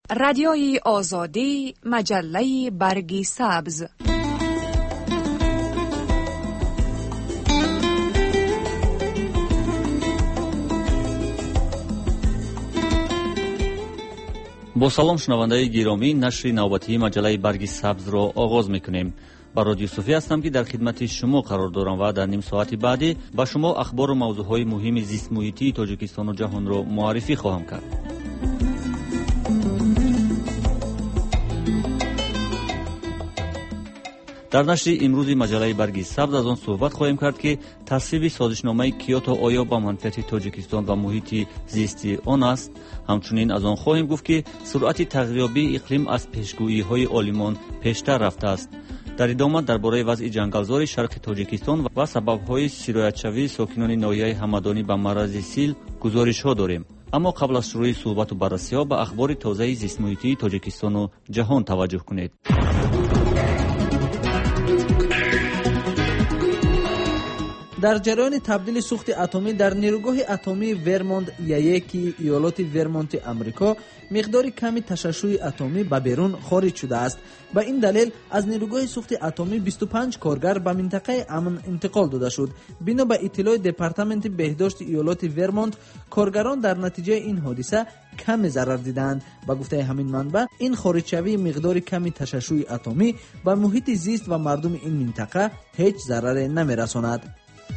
رادیوی آزادی، مجله برگ سبز. با سلام شنوندگان گرامی، نشر نوبتی مجله برگ سبز را آغاز میکنیم. با رادیو صوفی هستم که در خدمت شما قرار دارم و در نیم ساعت بعدی با شما اخبار و موضوعهای مهم زیست محیطی تاجیکستان و جهان را معرفی خواهم کرد. در نشر امروز مجله برگ سبز از آن صحبت خواهیم کرد که تصویب سازشنامه کیوتو آیا با منفعت تاجیکستان و محیط زیستی آن است. همچنین از آن خواهیم گفت که سرعت تغییریابی اقلیم از پیشگویی‌های عالمان پیشتر رفته است. در ادامه درباره وضع جنگلزار شرق تاجیکستان و سبب‌های سیرایت‌شوی ساکنان ناحیه همدانی به مرض سیل گزارش‌ها داریم. اما قبل از شروع صحبت و بررسی‌ها به اخبار تازه زیست محیطی تاجیکستان و جهان توجه کنید. در جریان تبدیل سوخت اتمی در نیروگاه اتمی ورمونت یکی ایالات ورمونت آمریکا مقدار کمی تشعشع اتمی به بیرون خارج شده است. به این دلیل از نیروگاه سوخت اتمی 25 کارگر به منطقه امن انتقال داده شد. بنا به اطلاع دپارتمنت بهداشت ایالات ورمونت، کارگران در نتیجه این حادثه کم ضرر دیدند. با گفته همین منبع، این خارجشوی مقدار کمی تشعشع اتمی به محیط زیست و مردم این منطقه هیچ ضرر نمی‌رساند.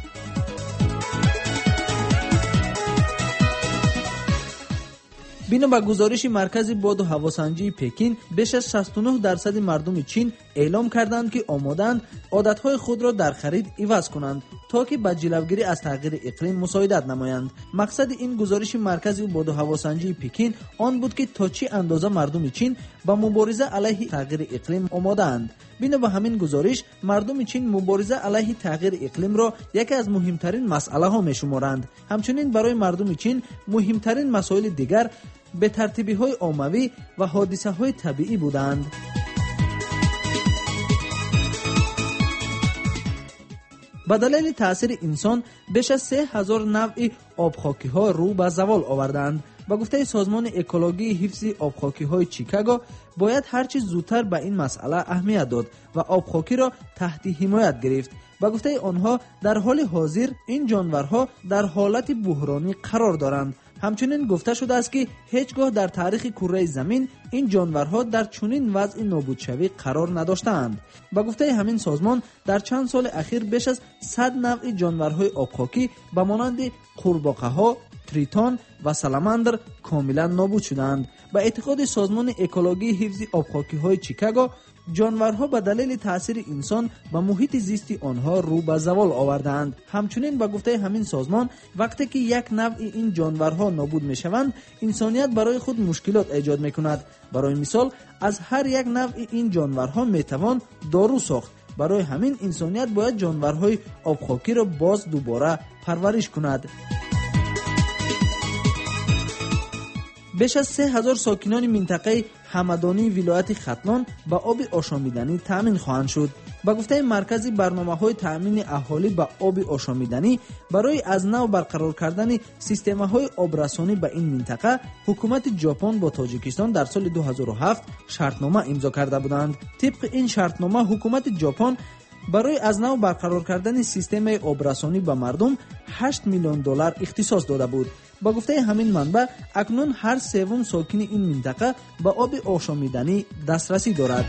بنا به گزارش مرکز باد و هواسنجی پکین، بیش از 69% مردم چین اعلام کردند که آمادند عادتهای خود را در خرید عوض کنند تا که به جلوگیری از تغییر اقلیم مساعدت نمایند. مقصد این گزارش مرکز باد و هواسنجی پکین آن بود که تا چه اندازه مردم چین با مبارزه علیه تغییر اقلیم آماده‌اند. بنا به همین گزارش، مردم چین مبارزه علیه تغییر اقلیم را یکی از مهمترین مسئله ها می‌شمارند. همچنین برای مردم چین مهمترین مسائل دیگر به ترتیبی‌های عمومی و حادثه‌های طبیعی بودند. به دلیل تأثیر انسان بیش از 3000 نوع آبخاکی‌ها رو به زوال آوردند. با گفته سازمان اکولوژی حفظ آبخاکی‌های چیکاگو، باید هر چه زودتر به این مسئله اهمیت داد و آبخاکی را تحت حمایت گرفت. با گفته آنها، در حال حاضر این جانورها در حالت بحرانی قرار دارند. همچنین گفته شده است که هیچگاه در تاریخ کره زمین این جانورها در چنین وضع نابودشوی قرار نداشتند. با گفته همین سازمان، در چند سال اخیر بیش از 100 نوع جانورهای آبخاکی به مانند قورباغه‌ها، تریتون و سالاماندر کاملا نابود شدند. با اعتقاد سازمان اکولوژی حفظ آبخاکی‌های چیکاگو، جانورها به دلیل تاثیر انسان و محیط زیستی آنها رو به زوال آوردند. همچنین با گفته همین سازمان، وقتی که یک نوع این جانورها نابود میشوند، انسانیت برای خود مشکلات ایجاد میکند. برای مثال، از هر یک نوع این جانورها میتوان دارو ساخت. برای همین انسانیت باید جانورهای آبخاکی را باز دوباره پرورش کند. بیش از 3000 ساکنان منطقه همدانی ولایت ختلان با آب آشامیدنی تامین خواهند شد. با گفته مرکز برنامه‌های تامین اهالی با آب آشامیدنی، برای از نو برقرار کردن سیستم‌های آبرسانی به این منطقه، حکومت ژاپن با تاجیکستان در سال 2007 شرطنامه امضا کرده بودند. طبق این شرطنامه، حکومت ژاپن برای از نو برقرار کردن سیستم آبرسانی به مردم 8 میلیون دلار اختصاص داده بود. با گفته همین منبع، اکنون هر سوم ساکن این منطقه به آب آشامیدنی دسترسی دارد.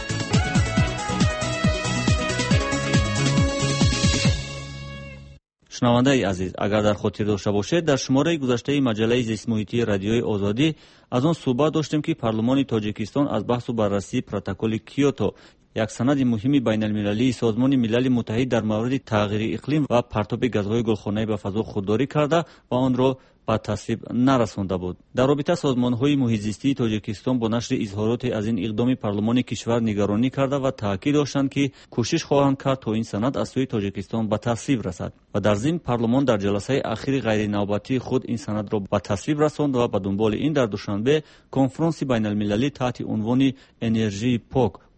شنونده عزیز، اگر در خاطر داشته باشید، در شماره گذشته مجله زیست محیطی رادیوی آزادی از آن صحبت داشتیم که پارلمان تاجیکستان از بحث و بررسی پروتکل کیوتو، یک سند مهم بین المللی سازمان ملل متحد در مورد تغییر اقلیم و پرتاب گازهای گلخانه‌ای به فضا خودداری کرده و آن را به تصویب نرسانده بود. در رابطه سازمان‌های محیط زیستی تاجیکستان با نشر اظهارات از این اقدام پارلمان کشور نگرانی کرده و تاکید داشتند که کوشش خواهند کرد تا این سند از سوی تاجیکستان به تصویب رسد. و در ضمن پارلمان در جلسه اخیر غیر نوبتی خود این سند را به تصویب رساند و به دنبال این در دوشنبه کنفرانس بین المللی تحت عنوان انرژی پاک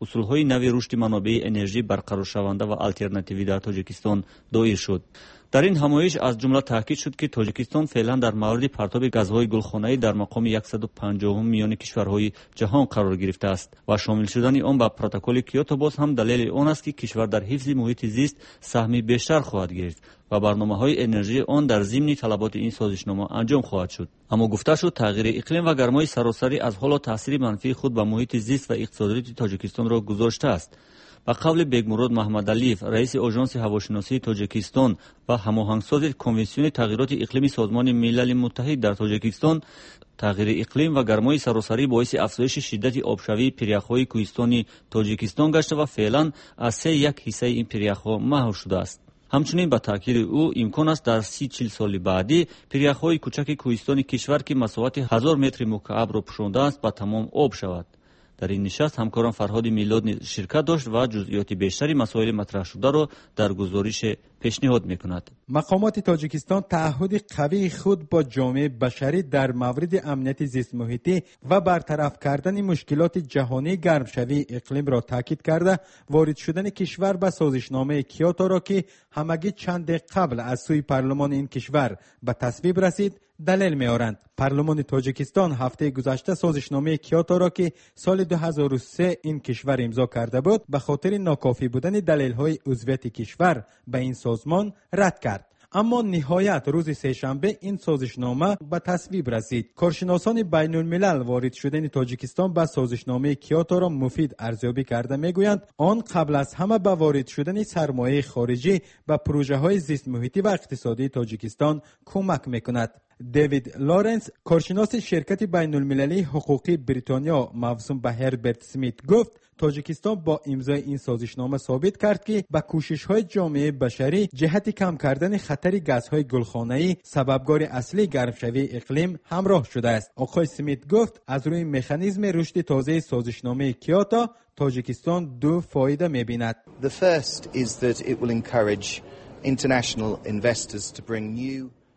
усулҳои нави рушди манобеъи энержӣ барқароршаванда ва алтернативӣ дар тоҷикистон доир шуд. дар ин ҳамоиш аз ҷумла таъкид шуд ки тоҷикистон феълан дар мавриди партоби газҳои гулхонаӣ дар мақоми 150-ум миёни кишварҳои ҷаҳон қарор гирифтааст ва шомил шудани он ба протоколи Киото боз ҳам далели он аст ки кишвар дар ҳифзи муҳити зист саҳми бештар хоҳад гирифт ва барномаҳои энержии он дар зимни талаботи ин созишнома анҷом хоҳад шуд. аммо гуфта шуд тағйири иқлим ва гармои саросарӣ аз ҳоло таъсири манфии худ ба муҳити зист ва иқтисодиёти тоҷикистонро гузоштааст. ба қавли Бегмурод Маҳмадалиев, раиси оҷонси ҳавошиносии Тоҷикистон ва ҳамоҳангсози Конвенсиони тағйироти иқлими Созмони Милали Муттаҳид дар Тоҷикистон, тағйири иқлим ва гармои саросарӣ боиси афзоиши шиддати обшавии пиряхҳои кӯҳистони Тоҷикистон гашта ва феълан аз 3/1 ҳиссаи ин пиряхҳо маҳв шудааст. ҳамчунин ба таъкиди ӯ имкон аст дар 30-40 соли баъдӣ пиряхҳои кӯчаки кӯҳистони кишвар ки масоҳати 1000 метри мукаабро пӯшондааст ба тамом об шавад. дар ин нишаст ҳамкорам Фарҳоди Милод низ ширкат дошт ва ҷузъиёти бештари масоили матраҳшударо дар гузорише пешниҳод мекунад. мақомоти тоҷикистон таъҳуди қавии худ бо ҷомеаи башарӣ дар мавриди амнияти зистмуҳитӣ ва бартараф кардани мушкилоти ҷаҳонии гармшавии иқлимро таъкид карда, ворид шудани кишвар ба созишномаи Киоторо ки ҳамагӣ чанде қабл аз сӯи парлумони ин кишвар ба тасвиб расид, далел меоранд. парлумони тоҷикистон ҳафтаи гузашта созишномаи Киоторо ки соли 2003 ин кишвар имзо карда буд, ба хотири нокофӣ будани далелҳои узвияти кишвар ба ин созмон рад кард. аммо ниҳоят рӯзи сешанбе ин созишнома ба тасвиб расид. коршиносони байнулмилал ворид шудани тоҷикистон ба созишномаи Киоторо муфид арзёбӣ карда мегӯянд, он қабл аз ҳама ба ворид шудани сармояи хориҷӣ ба пурӯҷаҳои зистмуҳитӣ ва иқтисодии Тоҷикистон кӯмак мекунад. Дэвид Лоренс, коршиноси ширкати байнулмилалии ҳуқуқии Бритониё мавсум ба Ҳерберт Смит гуфт, Тоҷикистон бо имзои ин созишнома собит кард ки ба кӯшишҳои ҷомеаи башарӣ ҷиҳати кам кардани хатари газҳои гулхонаӣ, сабабгори аслии гармшавии иқлим, ҳамроҳ шудааст. оқой Смит гуфт, аз рӯи механизми рушди тозаи созишномаи Киото, Тоҷикистон ду фоида мебинад. The first is that it will encourage international investors to bring new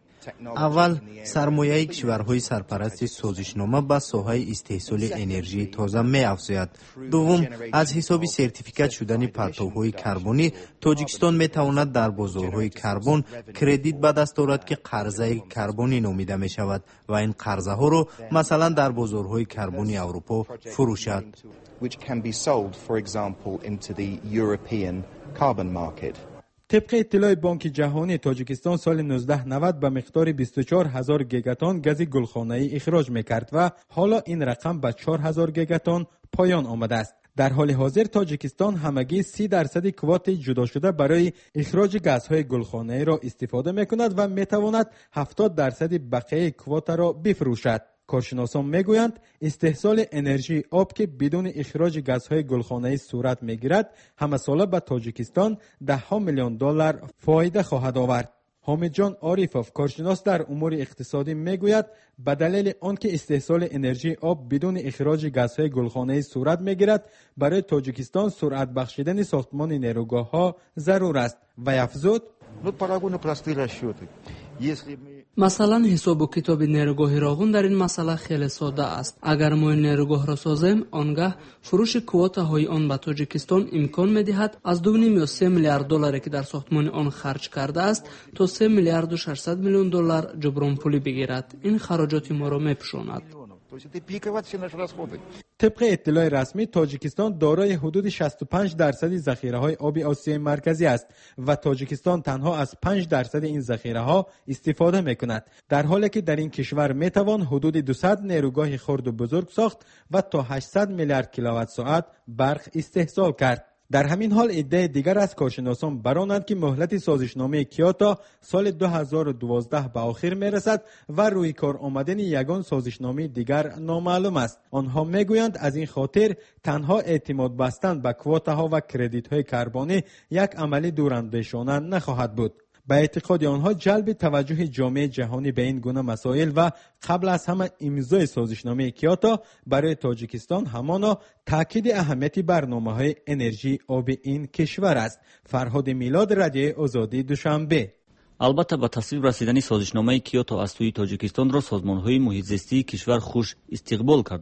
аввал сармояи кишварҳои сарпарасти созишнома ба соҳаи истеҳсоли энержии тоза меафзояд. дуввум, аз ҳисоби сертификат шудани партовҳои карбонӣ Тоҷикистон метавонад дар бозорҳои карбон кредит ба даст орад ки қарзаи карбонӣ номида мешавад ва ин қарзаҳоро масалан дар бозорҳои карбони Аврупо фурӯшад. طبق اطلاع بانک جهانی توجیکستان سال 1990 به مقدار 24,000 گیگاتن گاز گلخانه‌ای اخراج می‌کرد و حالا این رقم به 4,000 گیگاتن پایان آمده است. در حال حاضر تاجیکستان همگی 30% کوات جدا شده برای اخراج گازهای گلخانه‌ای را استفاده می‌کند و می‌تواند 70% بقیه کوات را بفروشد. کارشناسان میگویند استحصال انرژی آب که بدون اخراج گازهای گلخانه‌ای صورت میگیرد همه ساله به تاجیکستان $10 میلیون فایده خواهد آورد. حامد جان عارفوف کارشناس در امور اقتصادی میگوید به دلیل آنکه استحصال انرژی آب بدون اخراج گازهای گلخانه‌ای صورت میگیرد برای تاجیکستان سرعت بخشیدن ساختمان نیروگاه‌ها ضرور است و افزود масалан ҳисобу китоби нерӯгоҳи равон дар ин масъала хеле сода аст. агар мо ин нерӯгоҳро созем, он гоҳ фурӯши квотаҳои он ба тоҷикистон имкон медиҳад аз 2 ё 3 миллиард долларе ки дар сохтмони он харҷ кардааст то 3 миллиарду 600 миллион доллар ҷубронпулӣ бигирад. ин хароҷоти моро мепӯшонад. طبق اطلاع رسمی تاجیکستان دارای حدود 65% ذخیره‌های آب آسیای مرکزی است و تاجیکستان تنها از 5% این ذخیره‌ها استفاده می‌کند، در حالی که در این کشور می‌توان حدود 200 نیروگاه خرد و بزرگ ساخت و تا 800 میلیارد کیلووات ساعت برق استحصال کرد. در همین حال ایده دیگر از کارشناسان برآمد که مهلت سازشنامه کیوتو سال 2012 به آخر میرسد و روی کار آمدن یگان سازشنامه دیگر نامعلوم است. آنها میگویند از این خاطر تنها اعتماد بستن به کوتاها و کردیت های کربنی یک عملی دوراندیشانه نخواهد بود. به اعتقاد آنها جلب توجه جامعه جهانی به این گونه مسائل و قبل از همه امضای سازشنامه کیوتو برای تاجیکستان همانا تاکید اهمیت برنامه‌های انرژی آب این کشور است. فرهاد میلاد، رادیوی آزادی، دوشنبه. البته با تصویب رسیدن سازشنامه کیوتو از سوی تاجیکستان را سازمان‌های محیط زیستی کشور خوش استقبال کردند.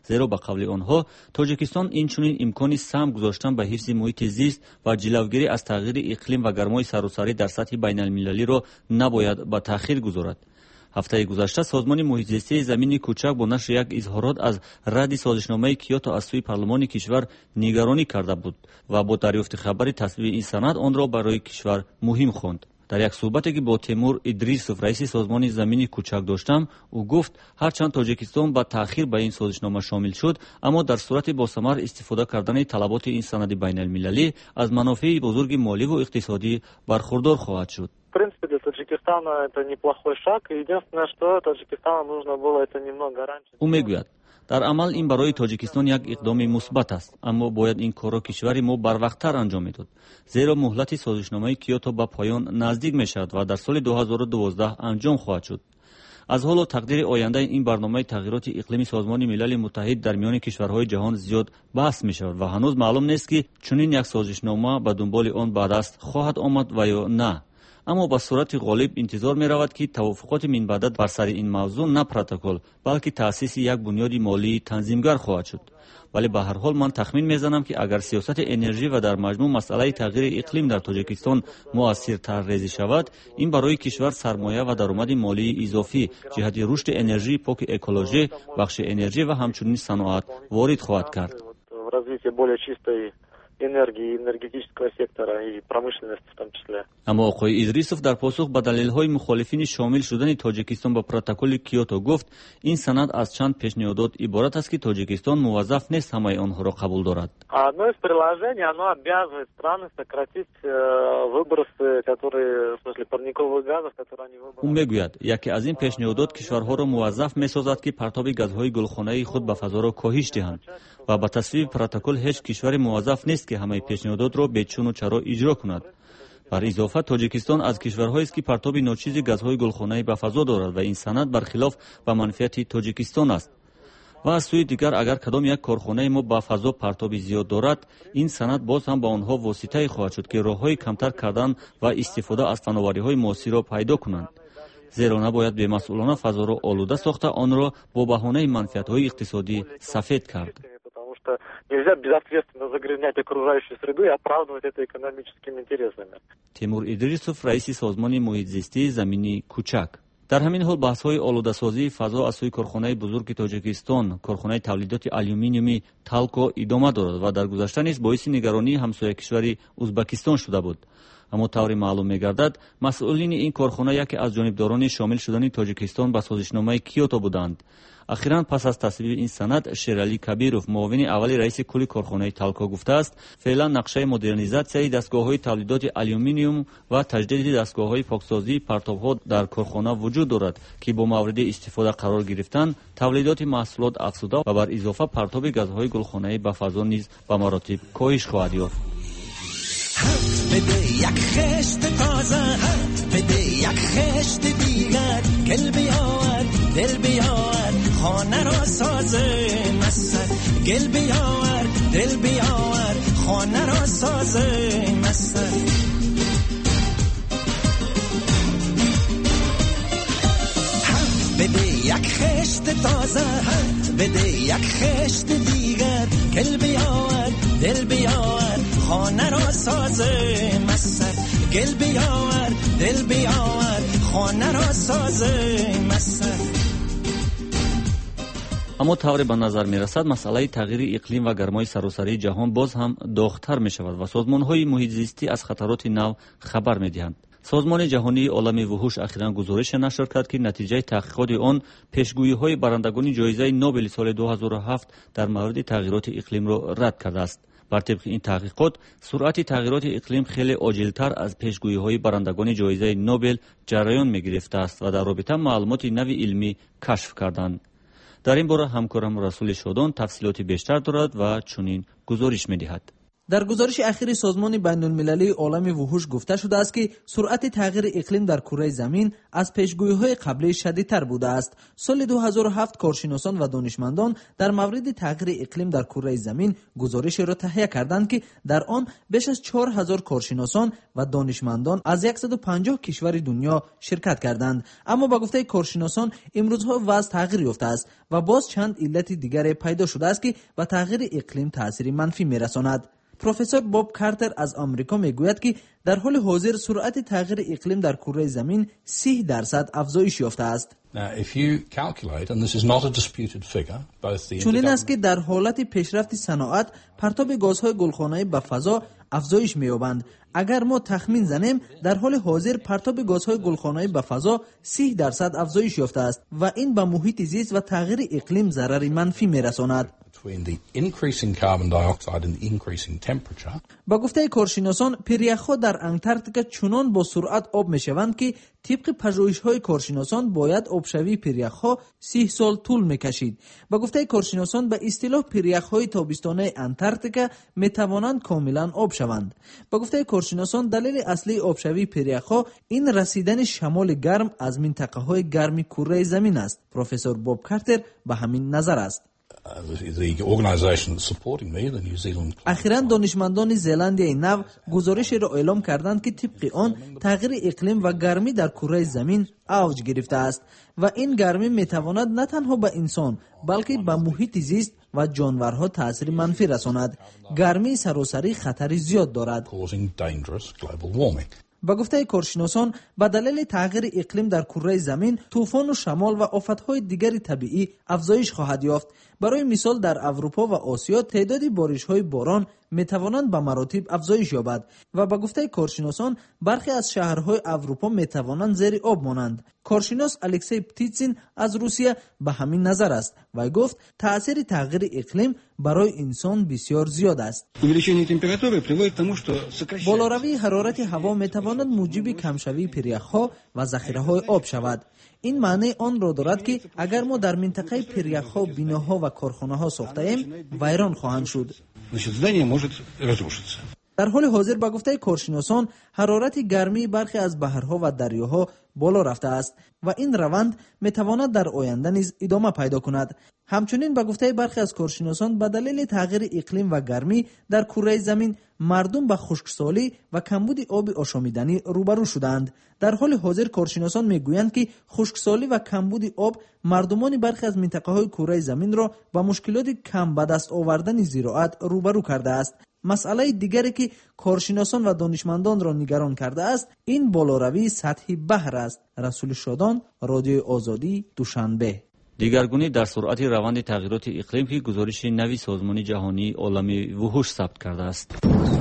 зеро ба қавли онҳо тоҷикистон инчунин имкони сам гузоштан ба ҳифзи муҳити зист ва ҷилавгирӣ аз тағйири иқлим ва гармои саросарӣ дар сатҳи байналмилалиро набояд ба таъхир гузорад. ҳафтаи гузашта созмони муҳитзистии замини кӯчак бо нашри як изҳорот аз радди созишномаи Киото аз сӯи парлумони кишвар нигаронӣ карда буд ва бо дарёфти хабари тасвиби ин санад онро барои кишвар муҳим хонд. дар як суҳбате ки бо Тимур Идрисов раиси созмони замини кӯчак доштам, ӯ гуфт ҳарчанд Тоҷикистон ба таъхир ба ин созишнома шомил шуд, аммо дар сурати босамар истифода кардани талаботи ин санади байналмилалӣ аз манофеи бузурги моливу иқтисодӣ бархурдор хоҳад шуд. В принципе, для Таджикистана это неплохой шаг. Единственное, что Таджикистану нужно было это немного раньше. ӯ мегӯяд, дар амал ин барои Тоҷикистон як иқдоми мусбат аст, аммо бояд ин корро кишвари мо барвақттар анҷом медод, зеро муҳлати созишномаи Киото ба поён наздик мешавад ва дар соли 2012 анҷом хоҳад шуд. аз ҳоло тақдири ояндаи ин барномаи тағйироти иқлими созмони милали муттаҳид дар миёни кишварҳои ҷаҳон зиёд баҳс мешавад ва ҳанӯз маълум нест ки чунин як созишнома ба дунболи он ба даст хоҳад омад ва ё на. аммо ба сурати ғолиб интизор меравад ки тавофуқоти минбаъдат бар сари ин мавзӯъ на протокол, балки таъсиси як бунёди молии танзимгар хоҳад шуд. вале ба ҳар ҳол ман тахмин мезанам ки агар сиёсати энержӣ ва дар маҷмӯъ масъалаи тағйири иқлим дар Тоҷикистон муассиртар резӣ шавад, ин барои кишвар сармоя ва даромади молии изофӣ ҷиҳати рушди энержии поки экологӣ, бахши энержӣ ва ҳамчунин саноат ворид хоҳад кард. Энергии, энергетического сектора и промышленности в том числе. Аммо оқои Идрисов дар посух ба далелҳои мухолифини шомил шудани Тоҷикистон ба протоколи Киото гуфт, ин санад аз чанд пешниҳодот иборат аст ки Тоҷикистон муваззаф нест ҳамаи онҳоро қабул дорад. Одно из приложений, оно обязывает страны сократить выбросы, которые, в смысле, парниковых газов, которые они выбросят. ӯ мегӯяд, яке аз ин пешниҳодот кишварҳоро муваззаф месозад ки партоби газҳои гулхонаи худ ба фазоро коҳиш диҳанд ва ба тасвиби протокол ҳеҷ кишваре муваззаф нест ки ҳамаи пешниҳодотро бечуну чаро иҷро кунад. бар изофа Тоҷикистон аз кишварҳоест ки партоби ночизи газҳои гулхонаи ба фазо дорад ва ин санад бархилоф ба манфиати Тоҷикистон аст. ва аз сӯи дигар агар кадом як корхонаи мо ба фазо партоби зиёд дорад, ин санад боз ҳам ба онҳо воситае хоҳад шуд ки роҳҳои камтар кардан ва истифода аз фановариҳои муосирро пайдо кунанд. зеро набояд бемасъулона фазоро олуда сохта онро бо баҳонаи манфиатҳои иқтисодӣ сафед кард. Нельзя безответственно загрязнять окружающую среду и оправдывать это экономическими интересами. Тимур Идрисов, раиси созмони муҳитзистии замини кӯчак. дар ҳамин ҳол баҳсҳои олудасозии фазо аз сӯи корхонаи бузурги Тоҷикистон, корхонаи тавлидоти алюминиуми Талко идома дорад ва дар гузашта низ боиси нигаронии ҳамсоякишвари Узбекистон шуда буд. аммо таври маълум мегардад, масъулини ин корхона яке аз ҷонибдорони шомил шудани Тоҷикистон ба созишномаи Киото буданд. ахиран пас аз тасвиби ин санад, Шералӣ Кабиров, муовини аввали раиси кулли корхонаи Талко гуфтааст, феълан нақшаи модернизатсияи дастгоҳҳои тавлидоти алюминиум ва таҷдиди дастгоҳҳои поксозии партобҳо дар корхона вуҷуд дорад, ки бо мавриди истифода қарор гирифтан, тавлидоти маҳсулот афзуда ва бар изофа партоби газҳои гулхонаӣ ба фазо низ ба маротиб коҳиш хоҳад ёфт. بده یک خشت تازه بده یک خشت دیگر گل بیاور دل بیاور خانه را سازه مستر گل بیاور دل بیاور خانه را سازه مستر بده یک خشت تازه بده یک خشت دیگر گل بیاور دل بیاور خانه را سازه مستر گل بیاور دل بیاور خانه را سازه مستر. аммо тавре ба назар мерасад, масъалаи тағйири иқлим ва гармои саросарии ҷаҳон боз ҳам дохтар мешавад ва созмонҳои муҳитзистӣ аз хатароти нав хабар медиҳанд. созмони ҷаҳонии олами вуҳуш ахиран гузорише нашр кард ки натиҷаи таҳқиқоти он пешгӯиҳои барандагони ҷоизаи Нобели соли 2007 дар мавриди тағйироти иқлимро рад кардааст. бар тибқи ин таҳқиқот, суръати тағйироти иқлим хеле оҷилтар аз пешгӯиҳои барандагони ҷоизаи Нобел ҷараён мегирифтааст ва дар робита маълумоти нави илмӣ кашф карданд. дар ин бора ҳамкорам Расули Шодон тафсилоти бештар дорад ва чунин гузориш медиҳад. در گزارش اخیر سازمان بین‌المللی عالم وحوش گفته شده است که سرعت تغییر اقلیم در کره زمین از پیشگویی‌های قبلی شدیدتر بوده است. سال 2007 کارشناسان و دانشمندان در مورد تغییر اقلیم در کره زمین گزارشی را تهیه کردند که در آن بیش از 4000 کارشناسان و دانشمندان از 150 کشور دنیا شرکت کردند. اما با گفته کارشناسان امروزها وضع تغییر یافته است و باز چند علت دیگر پیدا شده است که به تغییر اقلیم تأثیر منفی می‌رساند. پروفسور باب کارتر از آمریکا میگوید که در حال حاضر سرعت تغییر اقلیم در کره زمین 30% افزایش یافته است. چنین است که در حالت پیشرفت صنعت پرتاب گازهای گلخانه‌ای به فضا افزایش می‌یابند. اگر ما تخمین زنیم در حال حاضر پرتاب گازهای گلخانه‌ای به فضا 30% افزایش یافته است و این به محیط زیست و تغییر اقلیم ضرر منفی می‌رساند. با گفته کارشناسان پریخ‌ها در انتارکتیکا چنان با سرعت آب می‌شوند که طبق پژوهش‌های کارشناسان باید آبشوی پریخ‌ها 30 سال طول می‌کشید. با گفته کارشناسان به اصطلاح پریخ‌های تابستانه انتارکتیکا می‌توانند کاملاً آب شوند. با گفته کارشناسان دلیل اصلی آبشوی پریخ‌ها این رسیدن شمال گرم از منطقه‌های گرم کره زمین است. پروفسور باب کارتر به همین نظر است. اخیراً دانشمندان زلندیای نو گزارشی را اعلام کردند که طبق آن تغییر اقلیم و گرمی در کره زمین اوج گرفته است و این گرمی میتواند نه تنها به انسان بلکه به محیط زیست و جانورها تاثیر منفی رساند. گرمی سراسری خطری زیاد دارد. با گفته کارشناسان به دلیل تغییر اقلیم در کره زمین طوفان و شمال و آفت‌های دیگر طبیعی افزایش خواهد یافت. برای مثال در اروپا و آسیا تعداد بارش‌های باران میتوانند به مراتب افزایش یابد و با گفته کارشناسان برخی از شهرهای اروپا میتوانند زیر آب مانند. کارشناس الکسی پتیتسین از روسیه به همین نظر است و گفت تأثیر تغییر اقلیم برای انسان بسیار زیاد است. بالاروی حرارت هوا میتواند موجب کمشوی پریخ‌ها و ذخیره‌های آب شود. این معنی آن را دارد که اگر ما در منطقه پریخ‌ها بناها و کارخانه‌ها ساخته ایم ویران خواهند شد. در حال حاضر با گفته کارشناسان حرارت گرمی برخی از بحرها و دریاها بالا رفته است و این روند میتواند در آینده نیز ادامه پیدا کند. همچنین با گفته برخی از کارشناسان به دلیل تغییر اقلیم و گرمی در کره زمین مردم به خشکسالی و کمبود آب آشامیدنی روبرو شدند. در حال حاضر کارشناسان میگویند که خشکسالی و کمبود آب مردمان برخی از منطقه‌های کره زمین را با مشکلات کم به دست آوردن زراعت روبرو کرده است. مسئله دیگری که کارشناسان و دانشمندان را نگران کرده است این بالاروی سطح بحر است. رسول شادان، رادیو آزادی، دوشنبه. دیگرگونی در سرعت روند تغییرات اقلیم که گزارش نوی سازمان جهانی عالم وحوش ثبت کرده است.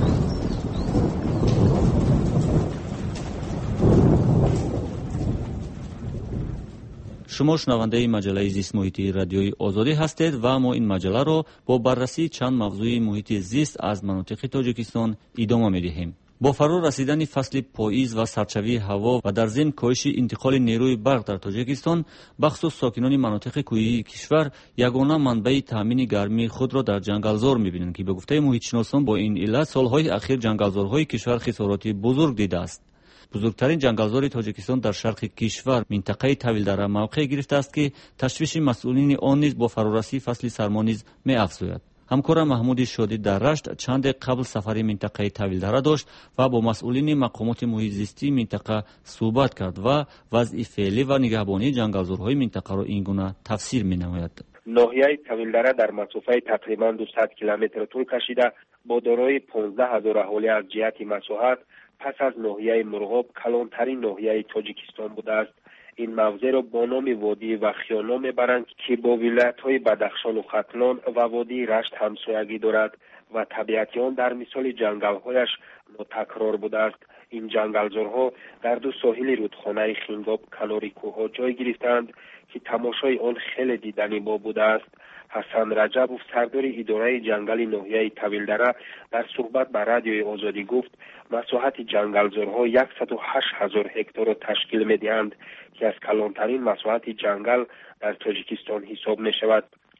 شما شنونده مجله زیست محیطی رادیوی آزادی هستید و ما این مجله را با بررسی چند موضوع محیط زیست از مناطق تاجیکستان ادامه می‌دهیم. با فرا رسیدن فصل پاییز و سردشوی هوا و در ضمن کاهش انتقال نیروی برق در تاجیکستان بخصوص ساکنان مناطق کوهی کشور یگانه منبع تامین گرمی خود را در جنگلزار می‌بینند که به گفته محیط‌شناسان با این علت سالهای اخیر جنگلزارهای کشور خسارات بزرگ دیده است. بزرگترین جنگلزار تاجیکستان در شرق کشور منطقه طویل‌دره موقع گرفته است که تشویش مسئولین آن نیز با فرارسی فصل سرما نیز می‌افزاید. همکارم محمود شادی در رشت چند قبل سفری منطقه طویل‌دره داشت و با مسئولین مقامات محیط زیستی منطقه صحبت کرد و وضع فعلی و نگهبانی جنگلزارهای منطقه را اینگونه تفسیر می‌نماید. ناحیه طویل‌دره در مسافت تقریباً 200 کیلومتر طول کشیده با دارای 15000 اهالی از جهت مساحت پس از ناحیه مرغاب کلانترین ناحیه تاجیکستان بوده است. این موضع را با نام وادی وخیانا میبرند که با ولایت‌های بدخشان و ختلان و وادی رشت همسایگی دارد و طبیعت آن در مثال جنگل‌هایش ناتکرار بوده است. این جنگلزارها در دو ساحل رودخانه خنگاب کنار کوه‌ها جای گرفتند که تماشای آن خیلی دیدنی با بوده است. حسن رجبوف سردار اداره جنگل ناحیه طویل‌دره در صحبت با رادیوی آزادی گفت مساحت جنگلزارها 108,000 هکتار را تشکیل می‌دهند که از کلانترین مساحت جنگل در تاجیکستان حساب می‌شود.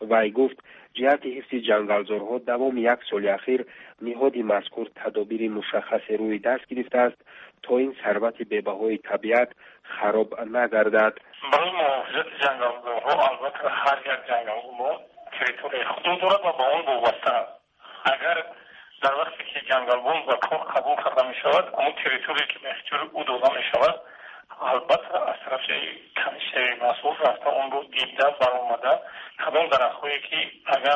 وی گفت جهت حفظ جنگلزارها دوام یک سال اخیر نهاد مذکور تدابیر مشخص روی دست گرفته است تا این ثروت بی‌بهای طبیعت خراب نگردد. برای محافظت جنگلزارها البته هر یک جنگل ما تریتوری خود دارد و با آن وابسته است. اگر در وقتی که جنگلبون به کار قبول کرده می شود اون تریتوری که به اختیار او داده می شود البته از طرف کمیشه مسئول رفته اون رو دیده برآمده کدام درخت‌هایی که اگر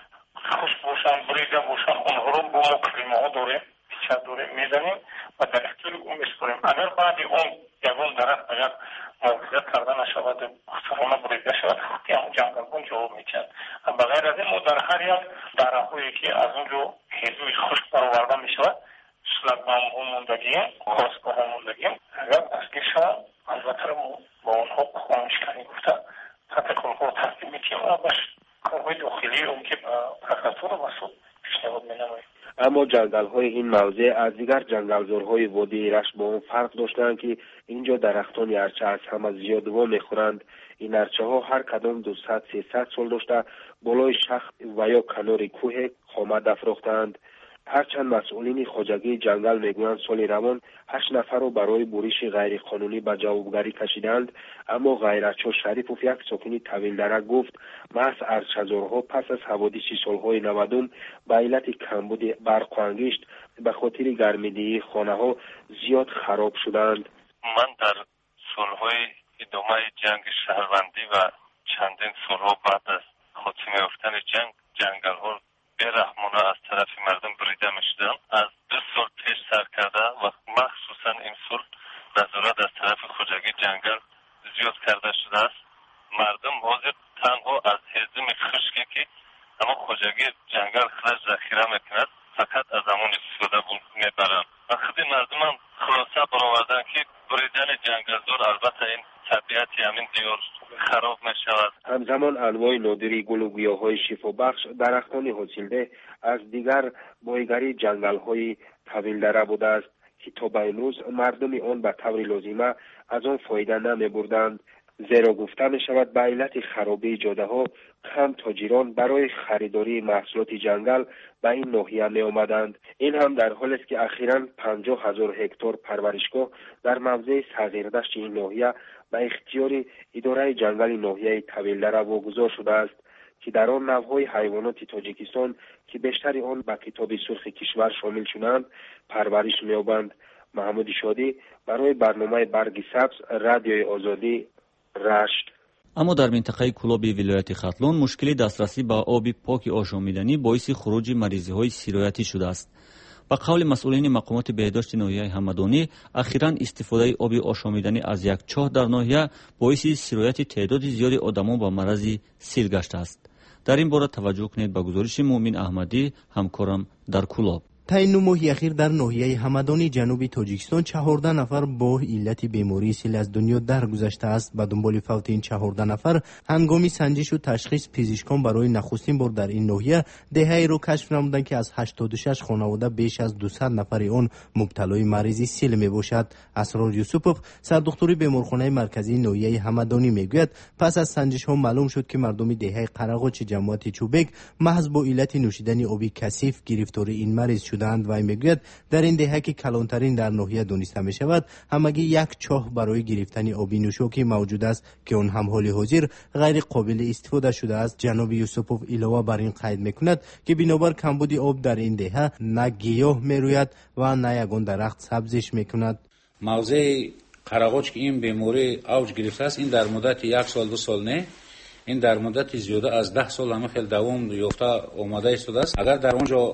خوش باشن بریده باشن اونها رو با ما کلمه ها داریم پیچه داریم میزنیم و در اختیار اون میسپاریم. اگر بعد اون یگان درخت اگر محافظت کرده نشود محترمانه بریده شود خودی همون جنگلبون جواب میکند. بغیر از این ما در هر یک درخت‌هایی که از اونجا هیزوی خشک برآورده میشود شلگبام ها موندگیم خواستگاه ها موندگیم اگر دستگیر شود البته با اونها خواهنشکنی گفته پروتکل ها ترتیب میتیم و باش کارهای داخلی اون که پروکراتور و سود پیشنهاد مینماییم. اما جنگل‌های این موضع از دیگر جنگلزارهای وادی رشت با اون فرق داشتند که اینجا درختان ارچه از همه زیاد وا میخورند. این ارچه ها هر کدام 200-300 سال داشته بالای شاخ و یا کنار کوه خامد افراختند. هرچند مسئولین خواجگی جنگل میگویند سال روان 8 نفر را برای بریش غیر قانونی به جوابگری کشیدند، اما غیرتشاه شریفوف یک ساکن طویل درک گفت محض ارچه‌زارها پس از حوادث سالهای 90 به علت کمبود برق و انگشت به خاطر گرمیدگی خانه‌ها زیاد خراب شدند. من در سالهای ادامه جنگ شهروندی و چندین سالها بعد از خاتمه یافتن جنگل‌ها بی‌رحمانه از طرف مردم بریده می‌شدند. از 2 سال پیش سر کرده و مخصوصا این سال نظارت از طرف خواجگی جنگل زیاد کرده شده است. مردم حاضر تنها از هضم خشکی که اما خواجگی جنگل خودش ذخیره میکند فقط از همون استفاده میبرند. و خود مردم هم خلاصه برآوردن که بریدن جنگلزار البته این طبیعتی همین دیار خراب می شود. همزمان انواع نادری گل و گیاهای شفابخش درختان حاصلده از دیگر بایگری جنگل‌های طویل دره بوده است که تا به امروز مردم آن به طور لازمه از آن فایده نمی بردند. زیرا گفته می شود به علت خرابی جاده ها کم تاجران برای خریداری محصولات جنگل به این ناحیه می آمدند. این هم در حالی است که اخیراً 50,000 هکتار پرورشگاه در موضع صغیردشت این ناحیه به اختیار اداره جنگل ناحیه طویل دره واگذار شده است که در آن نوع‌های حیوانات تاجیکستان که بیشتر آن به کتاب سرخ کشور شامل شدند پرورش می‌یابند. محمود شادی برای برنامه برگ سبز رادیوی آزادی رشت. اما در منطقه کلابی ولایت ختلون مشکل دسترسی به آب پاک آشامیدنی باعث خروج مریضی‌های سیرایتی شده است. با قول مسئولین مقامات بهداشت ناحیه همدانی اخیراً استفاده آب آشامیدنی از یک چاه در ناحیه باعث سیرایت تعداد زیادی آدمان با مرض سیل گشته است. در این باره توجه کنید به گزارش مومن احمدی همکارم در کلاب. تا این 9 ماه اخیر در ناحیه همدانی جنوبی تاجیکستان 14 نفر با علت بیماری سیل از دنیا درگذشته است. به دنبال فوت این 14 نفر هنگام سنجش و تشخیص پزشکان برای نخستین بار در این ناحیه دهه‌ای را کشف نمودند که از 86 خانواده بیش از 200 نفر آن مبتلای مریضی سیل می باشد. اسرار یوسفوف سردکتر بیمارخانه مرکزی ناحیه همدانی میگوید پس از سنجش ها معلوم شد که مردم دهه قرقاچ جماعت چوبک محض با علت نوشیدن آبی کثیف گرفتار این مریض شدند. و میگوید در این دهه که کلانترین در ناحیه دانسته می شود همگی یک چاه برای گرفتن آبی نوشاکی موجود است که آن هم حال حاضر غیر قابل استفاده شده است. جناب یوسفوف علاوه بر این قید میکند که بنابر کمبود آب در این دهه نه گیاه میروید و نه یگان درخت سبزش میکند. موضع قرقاچ که این بیماری اوج گرفته است این در مدت 1 سال 2 سال نه، این در مدت زیاده از 10 سال هم خیلی دوام یافته آمده است. اگر در اونجا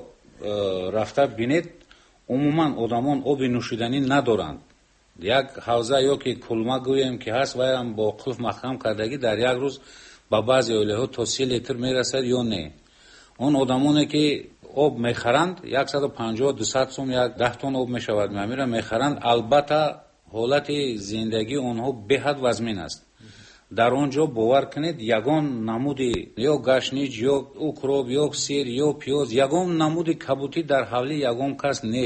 رفته بینید عموما آدمان آب نوشیدنی ندارند. یک حوزه یا که کلمه گوییم که هست و هم با قلف محکم کردگی در یک روز با بعضی اوله ها تا 30 لیتر میرسد یا نه. اون آدمانی که آب میخرند 150-200 سوم یک 10 تن آب میشود میخرند. البته حالت زندگی اونها به حد وزمین است. در اونجا باور کنید یگان نمودی یا گشنیج یا اوکروب یا سیر یا پیاز یگان نمودی کبوتی در حولی یگان کس نیست.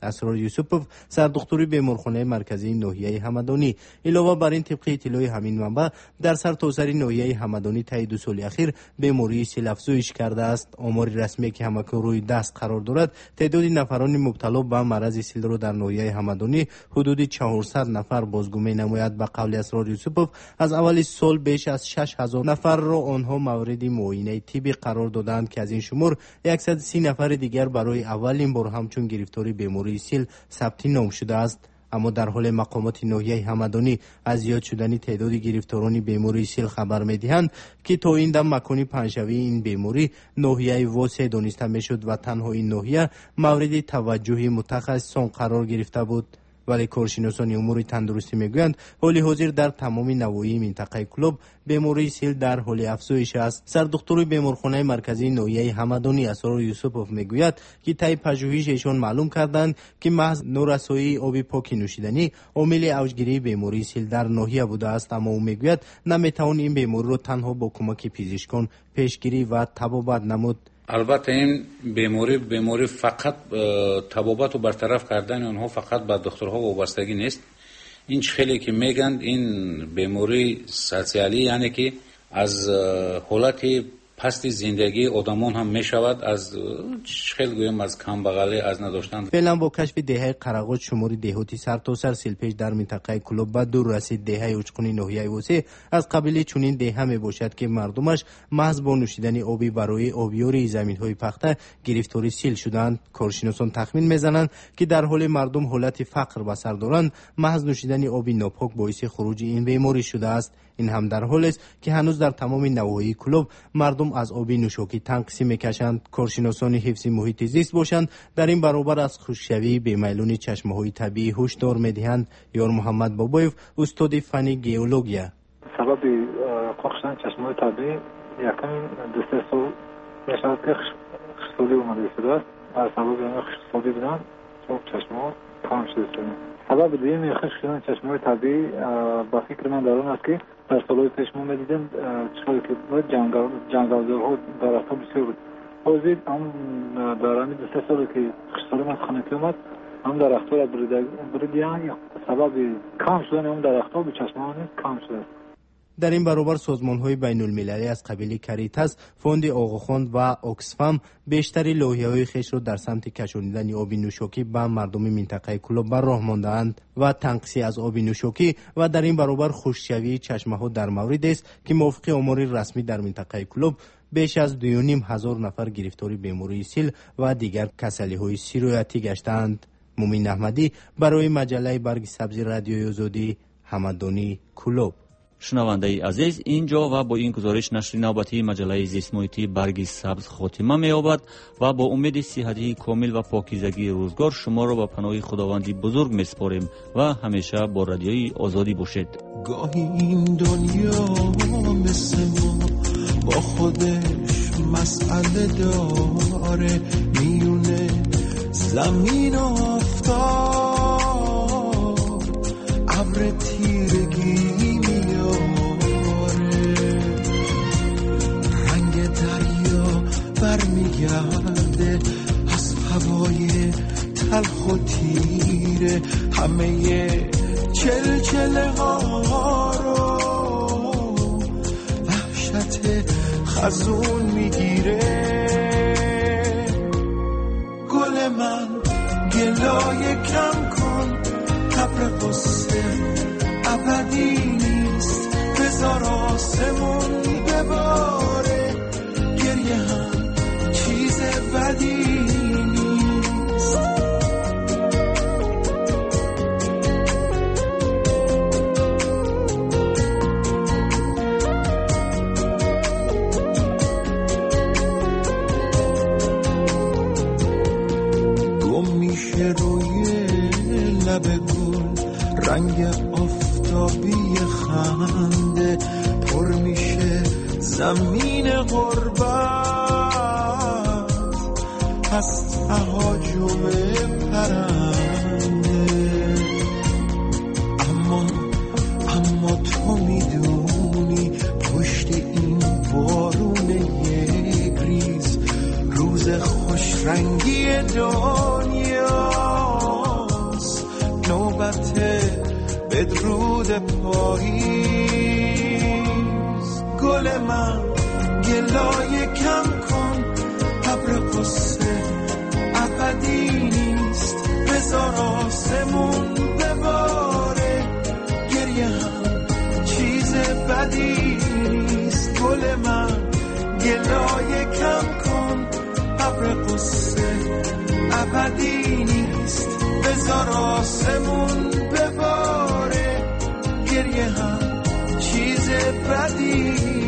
اسرار یوسفوف، سردختوری بیمارخانه مرکزی ناحیه همدانی. علاوه بر این، طبق اطلاع همین منبع، در سرتاسر ناحیه همدانی طی 2 سال اخیر بیماری سیل افزایش کرده است. آمار رسمی که همکنون روی دست قرار دارد، تعداد نفران مبتلا به مرض سیل را در ناحیه همدانی حدود 400 نفر بازگو می‌نماید. به قول اسرار یوسفوف، از اول سال بیش از 6000 نفر را آنها مورد معاینه طبی قرار دادند که از این شمار 130 نفر دیگر برای اولین بار همچون گرفتاری بیماری سیل ثبت نام شده است. اما در حال مقامات ناحیه همدانی از زیاد شدن تعداد گرفتاران بیماری سیل خبر می‌دهند که تا این دم مکانی پنجشنبه این بیماری ناحیه واسع دانسته می‌شد و تنها این ناحیه مورد توجه متخصصان قرار گرفته بود. ولی کارشناسان امور تندرستی میگویند حال حاضر در تمام نواحی منطقه کلوب بیماری سیل در حال افزایش است. سردختور بیمارخانه مرکزی ناحیه همدانی اسرار یوسفوف میگوید که طی پژوهش ایشان معلوم کردند که محض نورسایی آب پاک نوشیدنی عامل اوجگیری بیماری سیل در ناحیه بوده است. اما او میگوید نمیتوان این بیماری را تنها با کمک پزشکان پیشگیری و تبابت نمود. البته این بیماری فقط تبابت و برطرف کردن اونها فقط به دکترها وابستگی نیست. این خیلی که میگن این بیماری سوسیالی، یعنی که از حالت پست زندگی آدمان هم میشود، از خیلی گویم از کم بغلی، از نداشتن. فعلا با کشف دهه قرغات شمار دهاتی سرتاسر سیلپیش در منطقه کلوب به دور رسید. دهه اوچقونی ناحیه واسع از قبیل چنین دهه می باشد که مردمش محض با نوشیدن آبی برای آبیاری زمین‌های پخته گرفتاری سیل شدند. کارشناسان تخمین میزنند که در حال مردم حالت فقر به سر دارند، محض نوشیدن آبی ناپاک باعث خروج این بیماری شده است. این هم در حالی است که هنوز در تمام نواحی کلوب مردم از آب نوشاکی تنقسی میکشند. کارشناسان حفظ محیط زیست باشند در این برابر از خشکشوی بیمیلون چشمه‌های طبیعی هشدار میدهند. یار محمد بابایف، استاد فن گئولوژیا: سبب خشکشدن چشمه‌های طبیعی یکم 2-3 سال میشود که خشکسالی اومده شده است. از سبب این خشکسالی بودن چشمه‌ها کم شده. سبب دیگه خشکشدن چشمه‌های طبیعی با فکر من در اون است که در سالهای پیش ما می‌دیدیم چطوری که جنگل‌ها درخت‌ها بسیار بود. حاضر هم در همین 2-3 سالی که خشکسالی من خانگی اومد، هم درخت‌ها را بریدن، یا سبب کم شدن هم درخت‌ها به چشمه‌ها کم شده. در این برابر سازمان‌های بین‌المللی از قبیل کاریتاس، فوند آقاخوند و اکسفام بیشتری لایحه‌های خویش را در سمت کشانیدن آب نوشاکی به مردم منطقه کلوب بر راه مانده‌اند و تنقیص از آب نوشاکی و در این برابر خشکشوی چشمه‌ها در مورد است که موافق آمار رسمی در منطقه کلوب بیش از 2,500 نفر گرفتاری بیماری سیل و دیگر کسلی‌های سیرویاتی گشتند. مومین احمدی برای مجله برگ سبز رادیوی آزادی، همدانی، کلوب. شنونده عزیز، اینجا و با این گزارش نشر نوبتی مجله زیست محیطی برگ سبز خاتمه می‌یابد و با امید صحتی کامل و پاکیزگی روزگار شما را به پناه خداوندی بزرگ می‌سپاریم و همیشه با رادیوی آزادی باشید. گاهی این دنیا مثل ما با خودش مسئله داره، میونه زمین و آفتاب، ابر تیرگی برمیگرده از هوای تلخ و تیره، همه چلچله ها رو وحشت خزون میگیره. گل من گلای کم کن، ابر قصه ابدی نیست، بذار آسمون بباره، گریه هم چیز بدی نیست. گم میشه روی لب گل رنگ آفتابی خنده، پر میشه زمین غربت از تهاجم پرنده. اما تو میدونی پشت این بارون یک ریز، روز خوش رنگی دنیا بدرود پاییز. گل من گلای کم کن، ابر قصه ابدی نیست، بذار آسمون بباره، گریه هم چیز بدی نیست. گل من گلای کم کن، ابر قصه ابدی نیست، بذار آسمون بباره، گریه هم چیز بدی